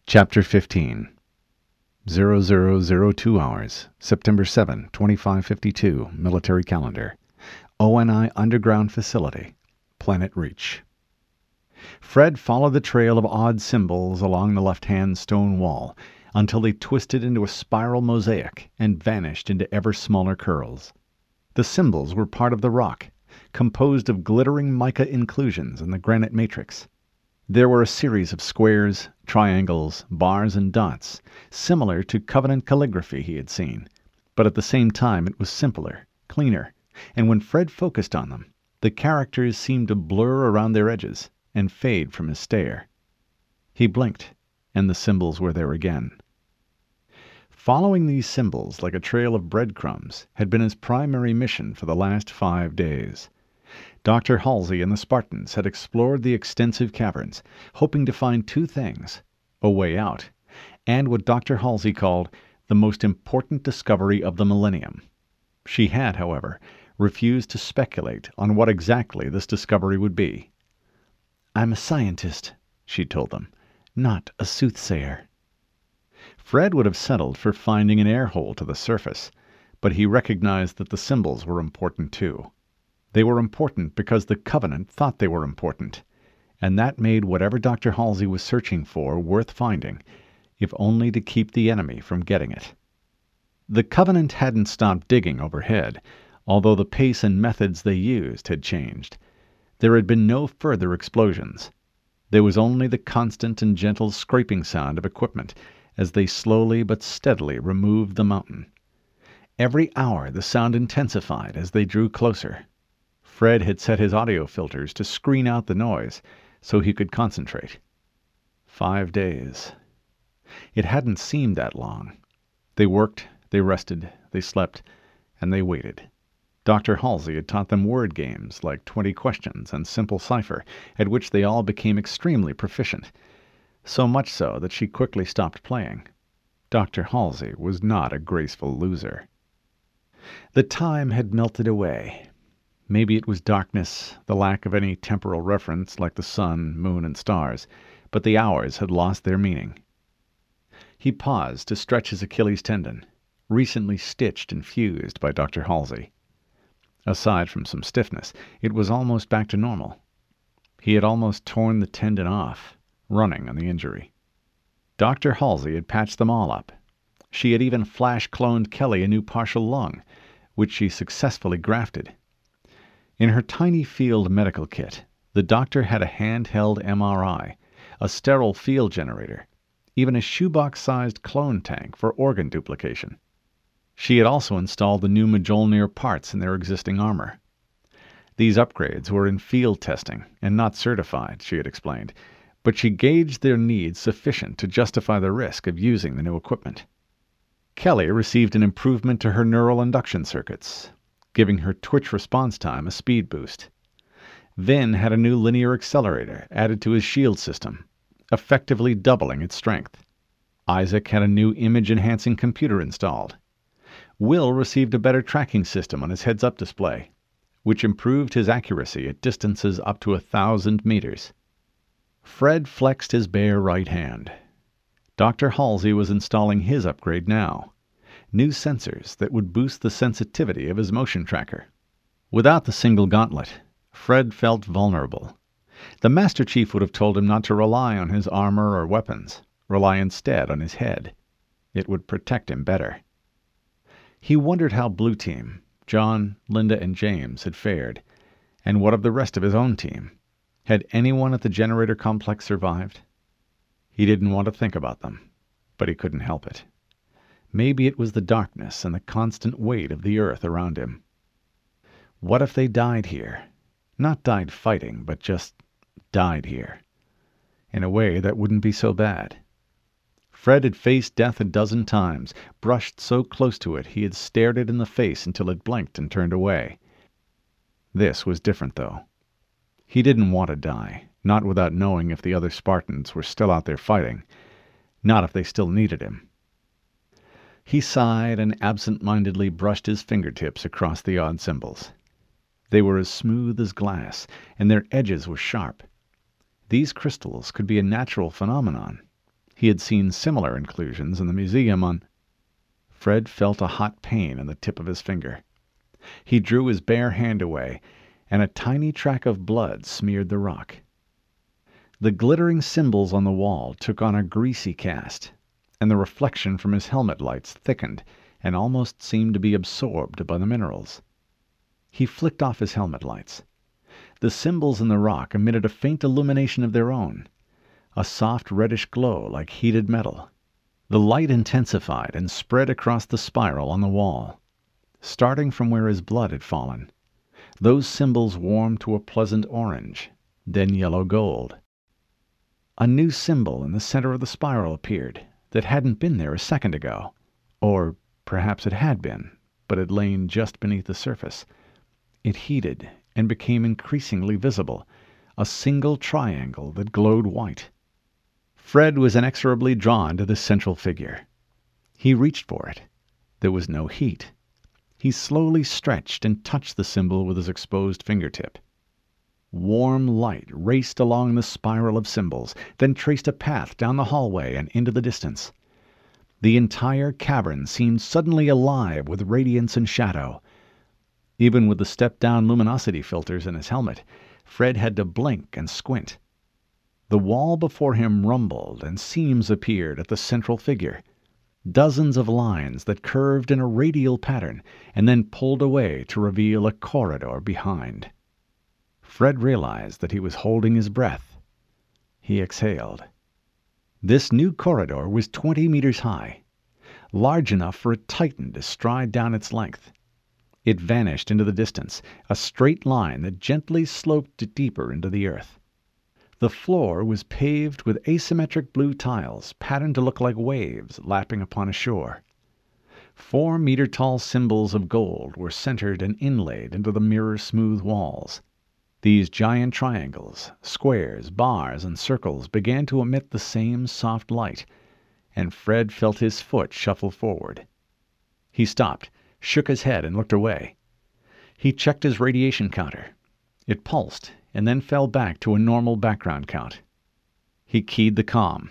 Chapter 15 0002 hours, September 7, 2552, Military Calendar. ONI Underground Facility, Planet Reach. Fred followed the trail of odd symbols along the left-hand stone wall until they twisted into a spiral mosaic and vanished into ever smaller curls. The symbols were part of the rock, composed of glittering mica inclusions in the granite matrix. There were a series of squares, triangles, bars, and dots, similar to Covenant calligraphy he had seen, but at the same time it was simpler, cleaner, and when Fred focused on them, the characters seemed to blur around their edges and fade from his stare. He blinked, and the symbols were there again. Following these symbols like a trail of breadcrumbs had been his primary mission for the last 5 days. Dr. Halsey and the Spartans had explored the extensive caverns, hoping to find 2 things: a way out, and what Dr. Halsey called the most important discovery of the millennium. She had, however, refused to speculate on what exactly this discovery would be. "I'm a scientist," she told them, "not a soothsayer." Fred would have settled for finding an air hole to the surface, but he recognized that the symbols were important too. They were important because the Covenant thought they were important, and that made whatever Dr. Halsey was searching for worth finding, if only to keep the enemy from getting it. The Covenant hadn't stopped digging overhead, although the pace and methods they used had changed. There had been no further explosions. There was only the constant and gentle scraping sound of equipment as they slowly but steadily removed the mountain. Every hour the sound intensified as they drew closer. Fred had set his audio filters to screen out the noise so he could concentrate. 5 days. It hadn't seemed that long. They worked, they rested, they slept, and they waited. Dr. Halsey had taught them word games like 20 questions and simple cipher, at which they all became extremely proficient, so much so that she quickly stopped playing. Dr. Halsey was not a graceful loser. The time had melted away. Maybe it was darkness, the lack of any temporal reference like the sun, moon, and stars, but the hours had lost their meaning. He paused to stretch his Achilles tendon, recently stitched and fused by Dr. Halsey. Aside from some stiffness, it was almost back to normal. He had almost torn the tendon off, running on the injury. Dr. Halsey had patched them all up. She had even flash-cloned Kelly a new partial lung, which she successfully grafted. In her tiny field medical kit, the doctor had a handheld MRI, a sterile field generator, even a shoebox-sized clone tank for organ duplication. She had also installed the new Mjolnir parts in their existing armor. These upgrades were in field testing and not certified, she had explained, but she gauged their needs sufficient to justify the risk of using the new equipment. Kelly received an improvement to her neural induction circuits, giving her twitch response time a speed boost. Vin had a new linear accelerator added to his shield system, effectively doubling its strength. Isaac had a new image-enhancing computer installed. Will received a better tracking system on his heads-up display, which improved his accuracy at distances up to 1,000 meters. Fred flexed his bare right hand. Dr. Halsey was installing his upgrade now. New sensors that would boost the sensitivity of his motion tracker. Without the single gauntlet, Fred felt vulnerable. The Master Chief would have told him not to rely on his armor or weapons, rely instead on his head. It would protect him better. He wondered how Blue Team, John, Linda, and James had fared, and what of the rest of his own team. Had anyone at the generator complex survived? He didn't want to think about them, but he couldn't help it. Maybe it was the darkness and the constant weight of the earth around him. What if they died here? Not died fighting, but just died here. In a way that wouldn't be so bad. Fred had faced death a dozen times, brushed so close to it he had stared it in the face until it blinked and turned away. This was different, though. He didn't want to die, not without knowing if the other Spartans were still out there fighting, not if they still needed him. He sighed and absent-mindedly brushed his fingertips across the odd symbols. They were as smooth as glass, and their edges were sharp. These crystals could be a natural phenomenon. He had seen similar inclusions in the museum on... Fred felt a hot pain in the tip of his finger. He drew his bare hand away, and a tiny track of blood smeared the rock. The glittering symbols on the wall took on a greasy cast, and the reflection from his helmet lights thickened and almost seemed to be absorbed by the minerals. He flicked off his helmet lights. The symbols in the rock emitted a faint illumination of their own, a soft reddish glow like heated metal. The light intensified and spread across the spiral on the wall, starting from where his blood had fallen. Those symbols warmed to a pleasant orange, then yellow gold. A new symbol in the center of the spiral appeared that hadn't been there a second ago. Or perhaps it had been, but had lain just beneath the surface. It heated and became increasingly visible, a single triangle that glowed white. Fred was inexorably drawn to this central figure. He reached for it. There was no heat. He slowly stretched and touched the symbol with his exposed fingertip. Warm light raced along the spiral of symbols, then traced a path down the hallway and into the distance. The entire cavern seemed suddenly alive with radiance and shadow. Even with the step-down luminosity filters in his helmet, Fred had to blink and squint. The wall before him rumbled, and seams appeared at the central figure. Dozens of lines that curved in a radial pattern and then pulled away to reveal a corridor behind. Fred realized that he was holding his breath. He exhaled. This new corridor was 20 meters high, large enough for a Titan to stride down its length. It vanished into the distance, a straight line that gently sloped deeper into the earth. The floor was paved with asymmetric blue tiles, patterned to look like waves lapping upon a shore. 4-meter-tall symbols of gold were centered and inlaid into the mirror-smooth walls. These giant triangles, squares, bars, and circles began to emit the same soft light, and Fred felt his foot shuffle forward. He stopped, shook his head, and looked away. He checked his radiation counter. It pulsed, and then fell back to a normal background count. He keyed the comm.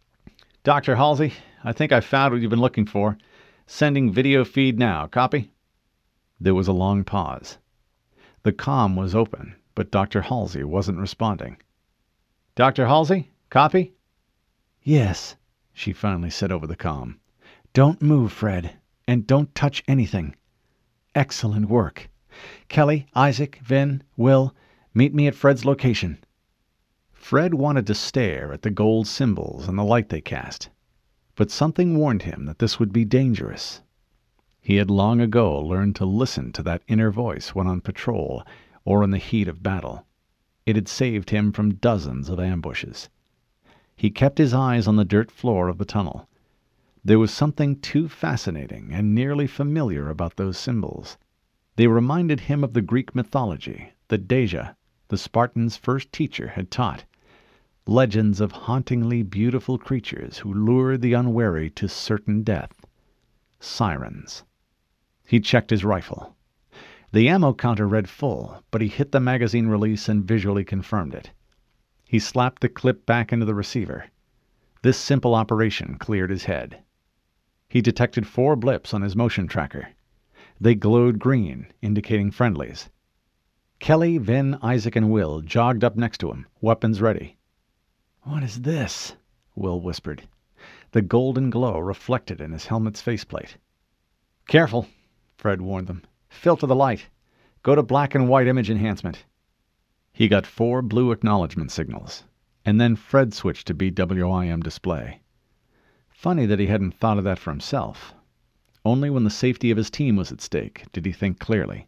"Dr. Halsey, I think I found what you've been looking for. Sending video feed now. Copy?" There was a long pause. The comm was open, but Dr. Halsey wasn't responding. "Dr. Halsey, copy?" "Yes," she finally said over the comm. "Don't move, Fred, and don't touch anything. Excellent work. Kelly, Isaac, Vin, Will, meet me at Fred's location." Fred wanted to stare at the gold symbols and the light they cast, but something warned him that this would be dangerous. He had long ago learned to listen to that inner voice when on patrol or in the heat of battle. It had saved him from dozens of ambushes. He kept his eyes on the dirt floor of the tunnel. There was something too fascinating and nearly familiar about those symbols. They reminded him of the Greek mythology that Deja, the Spartans' first teacher, had taught. Legends of hauntingly beautiful creatures who lured the unwary to certain death. Sirens. He checked his rifle. The ammo counter read full, but he hit the magazine release and visually confirmed it. He slapped the clip back into the receiver. This simple operation cleared his head. He detected 4 blips on his motion tracker. They glowed green, indicating friendlies. Kelly, Vin, Isaac, and Will jogged up next to him, weapons ready. "What is this?" Will whispered. The golden glow reflected in his helmet's faceplate. "Careful," Fred warned them. "Filter the light. Go to black and white image enhancement." He got 4 blue acknowledgement signals, and then Fred switched to BWIM display. Funny that he hadn't thought of that for himself. Only when the safety of his team was at stake did he think clearly.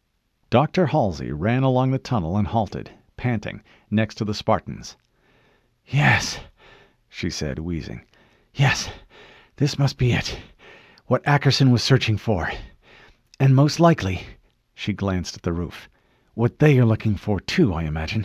Dr. Halsey ran along the tunnel and halted, panting, next to the Spartans. "Yes," she said, wheezing. "Yes, this must be it. What Ackerson was searching for. And most likely," she glanced at the roof, "what they are looking for too, I imagine."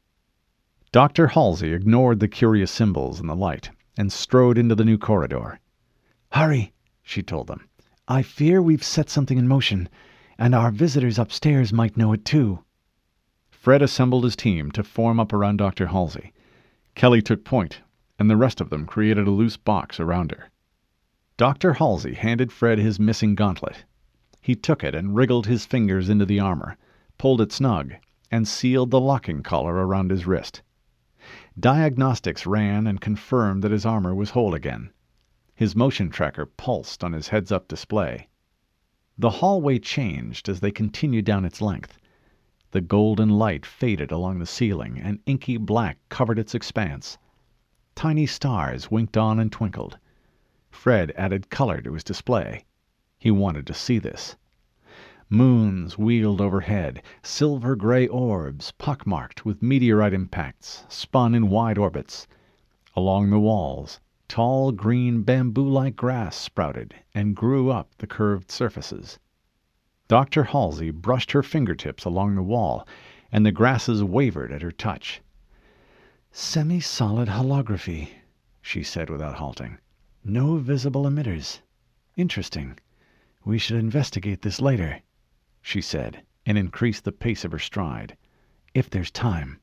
Dr. Halsey ignored the curious symbols in the light and strode into the new corridor. "Hurry," she told them. "I fear we've set something in motion, and our visitors upstairs might know it too." Fred assembled his team to form up around Dr. Halsey. Kelly took point, and the rest of them created a loose box around her. Dr. Halsey handed Fred his missing gauntlet. He took it and wriggled his fingers into the armor, pulled it snug, and sealed the locking collar around his wrist. Diagnostics ran and confirmed that his armor was whole again. His motion tracker pulsed on his heads-up display. The hallway changed as they continued down its length. The golden light faded along the ceiling, and inky black covered its expanse. Tiny stars winked on and twinkled. Fred added color to his display. He wanted to see this. Moons wheeled overhead, silver-gray orbs, pockmarked with meteorite impacts, spun in wide orbits. Along the walls, tall green bamboo-like grass sprouted and grew up the curved surfaces. Dr. Halsey brushed her fingertips along the wall, and the grasses wavered at her touch. "Semi-solid holography," she said without halting. "No visible emitters. Interesting. We should investigate this later," she said, and increased the pace of her stride. "If there's time."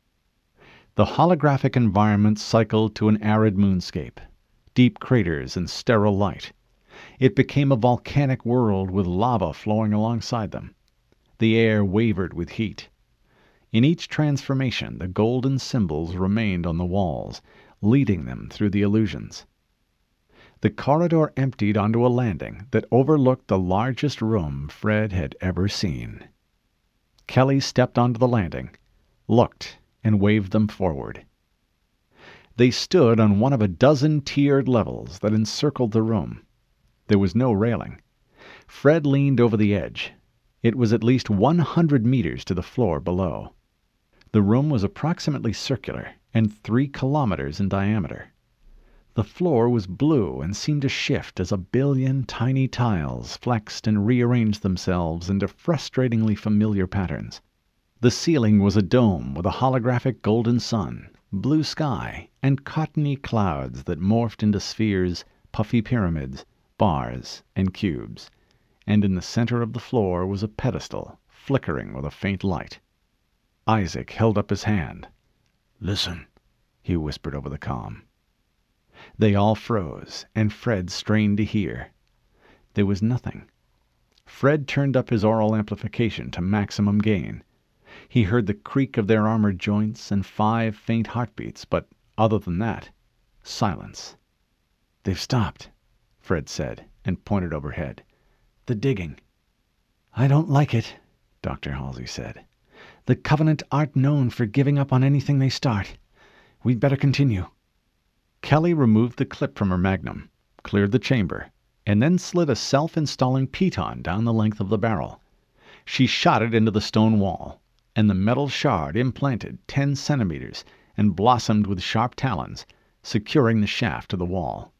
The holographic environment cycled to an arid moonscape, deep craters and sterile light. It became a volcanic world with lava flowing alongside them. The air wavered with heat. In each transformation, the golden symbols remained on the walls, leading them through the illusions. The corridor emptied onto a landing that overlooked the largest room Fred had ever seen. Kelly stepped onto the landing, looked, and waved them forward. They stood on one of a dozen tiered levels that encircled the room. There was no railing. Fred leaned over the edge. It was at least 100 meters to the floor below. The room was approximately circular and 3 kilometers in diameter. The floor was blue and seemed to shift as a billion tiny tiles flexed and rearranged themselves into frustratingly familiar patterns. The ceiling was a dome with a holographic golden sun, blue sky, and cottony clouds that morphed into spheres, puffy pyramids, bars, and cubes. And in the center of the floor was a pedestal, flickering with a faint light. Isaac held up his hand. "Listen," he whispered over the comm. They all froze, and Fred strained to hear. There was nothing. Fred turned up his aural amplification to maximum gain. He heard the creak of their armored joints and 5 faint heartbeats, but other than that, silence. "They've stopped," Fred said, and pointed overhead. "The digging." "I don't like it," Dr. Halsey said. "The Covenant aren't known for giving up on anything they start. We'd better continue." Kelly removed the clip from her magnum, cleared the chamber, and then slid a self-installing piton down the length of the barrel. She shot it into the stone wall, and the metal shard implanted 10 centimeters and blossomed with sharp talons, securing the shaft to the wall.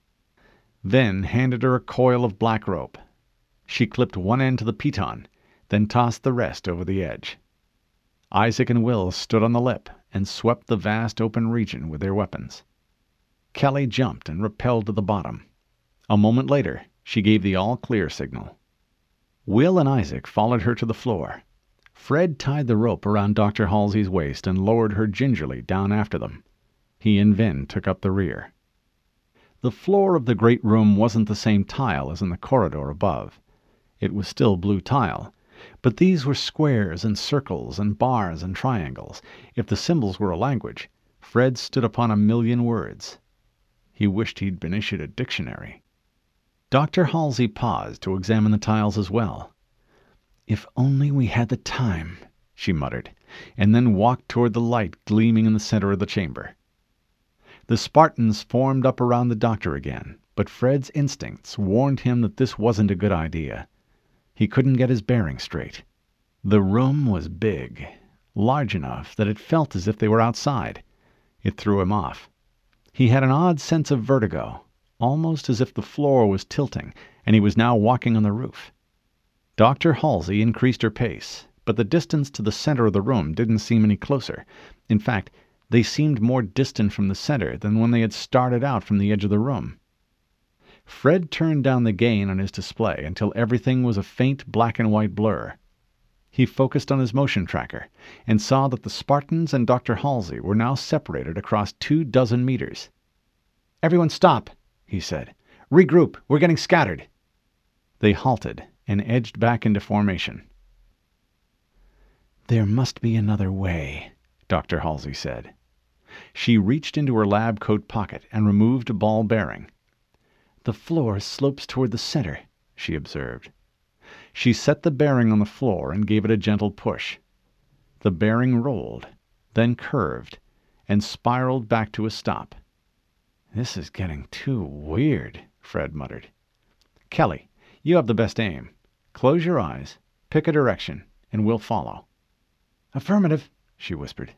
Then handed her a coil of black rope. She clipped one end to the piton, then tossed the rest over the edge. Isaac and Will stood on the lip and swept the vast open region with their weapons. Kelly jumped and rappelled to the bottom. A moment later, she gave the all-clear signal. Will and Isaac followed her to the floor. Fred tied the rope around Dr. Halsey's waist and lowered her gingerly down after them. He and Vin took up the rear. The floor of the great room wasn't the same tile as in the corridor above. It was still blue tile, but these were squares and circles and bars and triangles. If the symbols were a language, Fred stood upon 1,000,000 words. He wished he'd been issued a dictionary. Dr. Halsey paused to examine the tiles as well. "If only we had the time," she muttered, and then walked toward the light gleaming in the center of the chamber. The Spartans formed up around the doctor again, but Fred's instincts warned him that this wasn't a good idea. He couldn't get his bearings straight. The room was big, large enough that it felt as if they were outside. It threw him off. He had an odd sense of vertigo, almost as if the floor was tilting and he was now walking on the roof. Dr. Halsey increased her pace, but the distance to the center of the room didn't seem any closer. In fact, they seemed more distant from the center than when they had started out from the edge of the room. Fred turned down the gain on his display until everything was a faint black and white blur. He focused on his motion tracker and saw that the Spartans and Dr. Halsey were now separated across 24 meters. "Everyone stop," he said. "Regroup. We're getting scattered." They halted and edged back into formation. "There must be another way," Dr. Halsey said. She reached into her lab coat pocket and removed a ball bearing. "The floor slopes toward the center," she observed. She set the bearing on the floor and gave it a gentle push. The bearing rolled, then curved, and spiraled back to a stop. "This is getting too weird," Fred muttered. "Kelly, you have the best aim. Close your eyes, pick a direction, and we'll follow." "Affirmative," she whispered.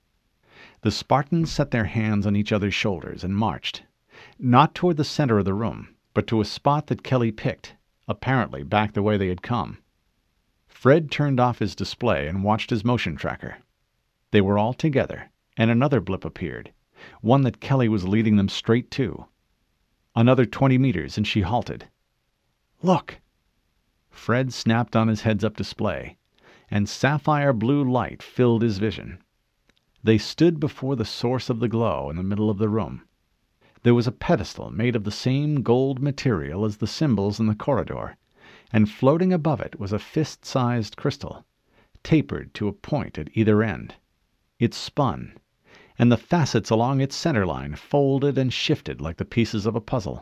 The Spartans set their hands on each other's shoulders and marched, not toward the center of the room, but to a spot that Kelly picked, apparently back the way they had come. Fred turned off his display and watched his motion tracker. They were all together, and another blip appeared, one that Kelly was leading them straight to. Another 20 meters, and she halted. "Look!" Fred snapped on his heads-up display, and sapphire blue light filled his vision. They stood before the source of the glow in the middle of the room. There was a pedestal made of the same gold material as the symbols in the corridor, and floating above it was a fist-sized crystal, tapered to a point at either end. It spun, and the facets along its center line folded and shifted like the pieces of a puzzle.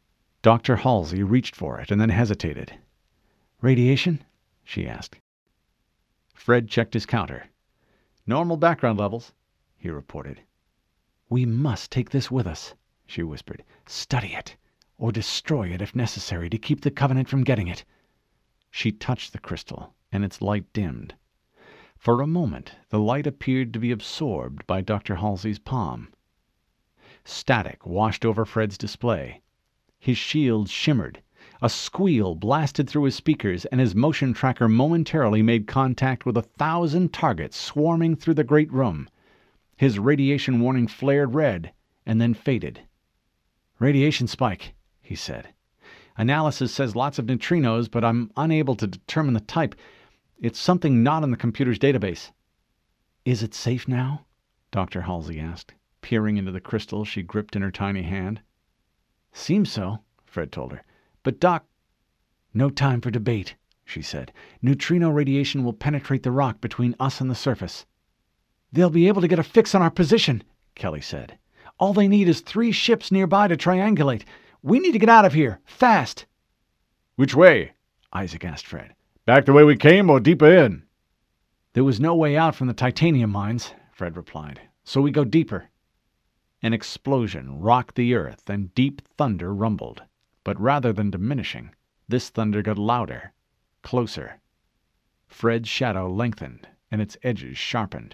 Dr. Halsey reached for it and then hesitated. "Radiation?" she asked. Fred checked his counter. "Normal background levels," he reported. "We must take this with us," she whispered. "Study it, or destroy it if necessary to keep the Covenant from getting it." She touched the crystal, and its light dimmed. For a moment the light appeared to be absorbed by Dr. Halsey's palm. Static washed over Fred's display. His shield shimmered. A squeal blasted through his speakers, and his motion tracker momentarily made contact with 1,000 targets swarming through the great room. His radiation warning flared red, and then faded. "Radiation spike," he said. "Analysis says lots of neutrinos, but I'm unable to determine the type. It's something not in the computer's database." "Is it safe now?" Dr. Halsey asked, peering into the crystal she gripped in her tiny hand. "Seems so," Fred told her. "But Doc—" "No time for debate," she said. "Neutrino radiation will penetrate the rock between us and the surface." "They'll be able to get a fix on our position," Kelly said. "All they need is 3 ships nearby to triangulate. We need to get out of here, fast." "Which way?" Isaac asked Fred. "Back the way we came or deeper in?" "There was no way out from the titanium mines," Fred replied, "so we go deeper." An explosion rocked the earth and deep thunder rumbled. But rather than diminishing, this thunder got louder, closer. Fred's shadow lengthened, and its edges sharpened.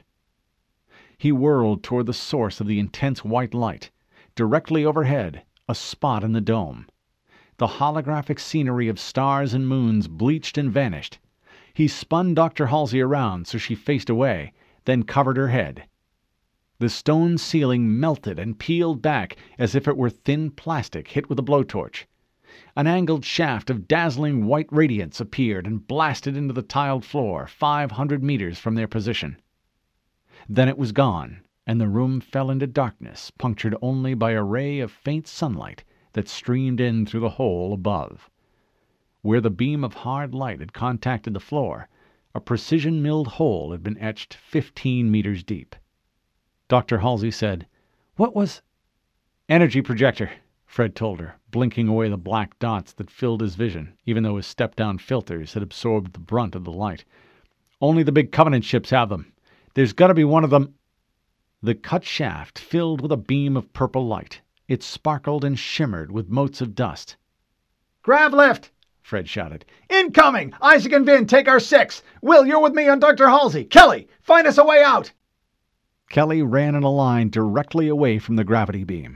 He whirled toward the source of the intense white light. Directly overhead, a spot in the dome. The holographic scenery of stars and moons bleached and vanished. He spun Dr. Halsey around so she faced away, then covered her head. The stone ceiling melted and peeled back as if it were thin plastic hit with a blowtorch. An angled shaft of dazzling white radiance appeared and blasted into the tiled floor 500 meters from their position. Then it was gone, and the room fell into darkness, punctured only by a ray of faint sunlight that streamed in through the hole above. Where the beam of hard light had contacted the floor, a precision-milled hole had been etched 15 meters deep. Dr. Halsey said, "What was—" "Energy projector," Fred told her, blinking away the black dots that filled his vision, even though his step-down filters had absorbed the brunt of the light. "Only the big Covenant ships have them. There's got to be one of them—" The cut shaft filled with a beam of purple light. It sparkled and shimmered with motes of dust. "Grav lift!" Fred shouted. "Incoming! Isaac and Vin, take our 6! Will, you're with me on Dr. Halsey! Kelly, find us a way out!" Kelly ran in a line directly away from the gravity beam.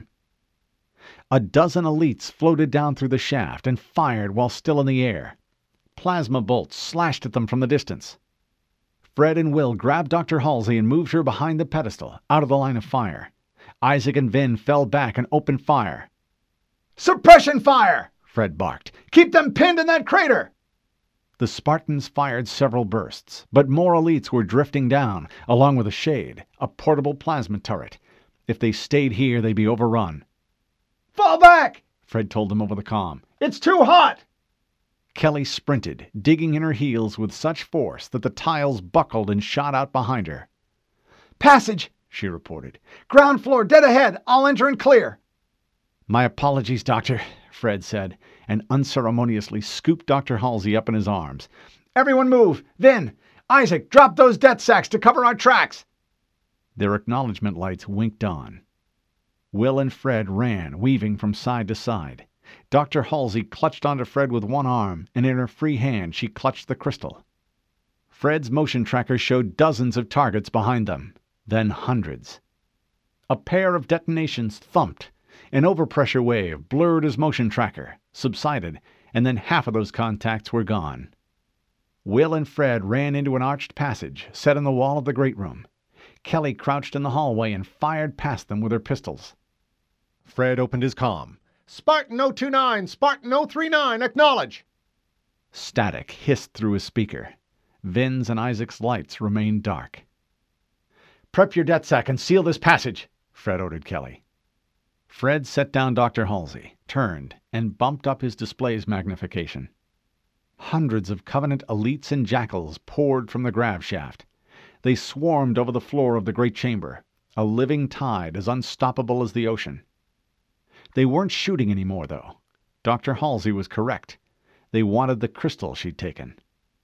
A dozen elites floated down through the shaft and fired while still in the air. Plasma bolts slashed at them from the distance. Fred and Will grabbed Dr. Halsey and moved her behind the pedestal, out of the line of fire. Isaac and Vin fell back and opened fire. "Suppression fire!" Fred barked. "Keep them pinned in that crater!" The Spartans fired several bursts, but more elites were drifting down, along with a shade, a portable plasma turret. If they stayed here, they'd be overrun. "Fall back!" Fred told them over the comm. "It's too hot!" Kelly sprinted, digging in her heels with such force that the tiles buckled and shot out behind her. "Passage," she reported. "Ground floor, dead ahead. I'll enter and clear." "My apologies, Doctor," Fred said, and unceremoniously scooped Dr. Halsey up in his arms. "Everyone move! Vin! Isaac, drop those death sacks to cover our tracks!" Their acknowledgement lights winked on. Will and Fred ran, weaving from side to side. Dr. Halsey clutched onto Fred with one arm, and in her free hand she clutched the crystal. Fred's motion tracker showed dozens of targets behind them, then hundreds. A pair of detonations thumped. An overpressure wave blurred his motion tracker, subsided, and then half of those contacts were gone. Will and Fred ran into an arched passage set in the wall of the great room. Kelly crouched in the hallway and fired past them with her pistols. Fred opened his comm. "Spartan 029, Spartan 039, acknowledge!" Static hissed through his speaker. Vin's and Isaac's lights remained dark. "Prep your death sack and seal this passage," Fred ordered Kelly. Fred set down Dr. Halsey, turned, and bumped up his display's magnification. Hundreds of Covenant elites and jackals poured from the grav shaft. They swarmed over the floor of the great chamber, a living tide as unstoppable as the ocean. They weren't shooting anymore, though. Dr. Halsey was correct. They wanted the crystal she'd taken.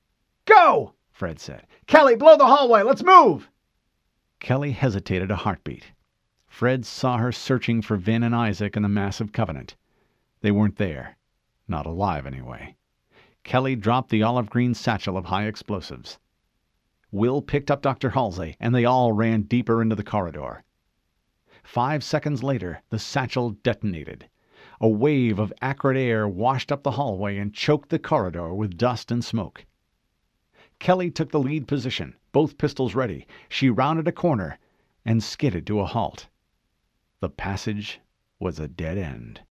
"Go!" Fred said. "Kelly, blow the hallway. Let's move!" Kelly hesitated a heartbeat. Fred saw her searching for Vin and Isaac in the massive Covenant. They weren't there. Not alive, anyway. Kelly dropped the olive-green satchel of high explosives. Will picked up Dr. Halsey, and they all ran deeper into the corridor. 5 seconds later, the satchel detonated. A wave of acrid air washed up the hallway and choked the corridor with dust and smoke. Kelly took the lead position, both pistols ready. She rounded a corner and skidded to a halt. The passage was a dead end.